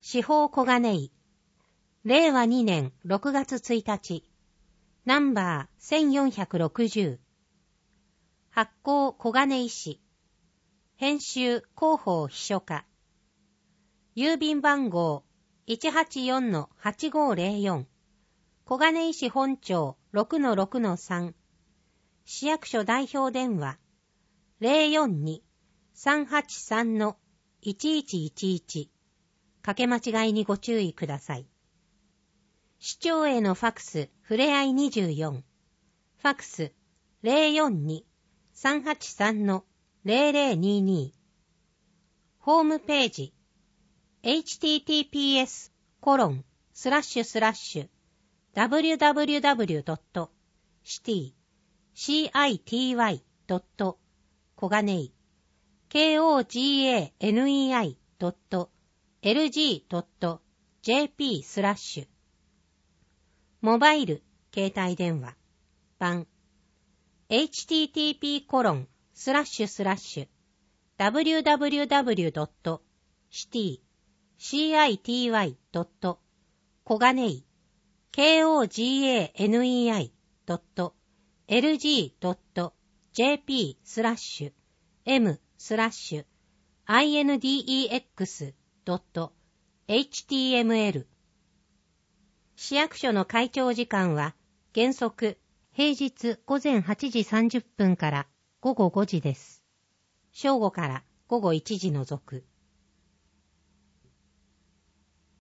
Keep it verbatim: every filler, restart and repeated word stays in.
司法小金井。れいわにねんろくがつついたち。ナンバーせんよんひゃくろくじゅう。発行小金井市。編集広報秘書課。郵便番号 いちはちよんのはちごーぜろよん。小金井市本町 ろくのろくのさん。市役所代表電話 ゼロよんに さんはちさんのいちいちいちいち。かけ間違いにご注意ください。市長へのファクスふれあいにじゅうよん。ファクス ゼロよんに さんはちさんのぜろぜろにに。ホームページ エイチティーティーピーエスコロンスラッシュスラッシュダブリュダブリュダブリュドットシティシティドット小金井 ケーオージーエーエヌイーアイドットエルジードットジェーピースラッシュ。モバイル携帯電話版 エイチティーティーピーコロンスラッシュスラッシュダブリュダブリュダブリュドットシティシティドット小金井 ケーオージーエーエヌイーアイドットエルジードットジェーピースラッシュエムスラッシュアイエヌディーイーエックスドットエイチティーエムエル。市役所の開庁時間は原則平日午前はちじさんじゅっぷんから午後ごじです。正午から午後いちじ除く。